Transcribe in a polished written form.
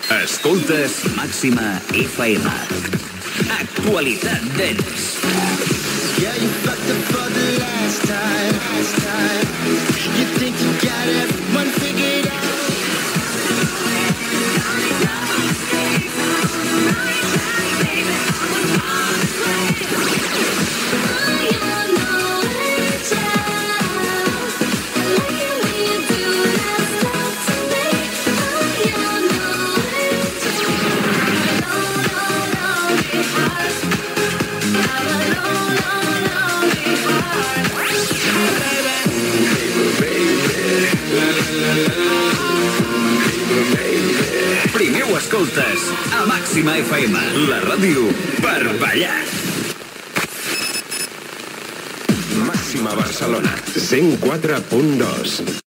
Escoltes Màxima FM. Actualitat Dance. Yeah, you fucked up for the last time. You think you got everyone figured out. Primer ho escoltes a Màxima FM, la ràdio per ballar. Màxima Barcelona, 104.2.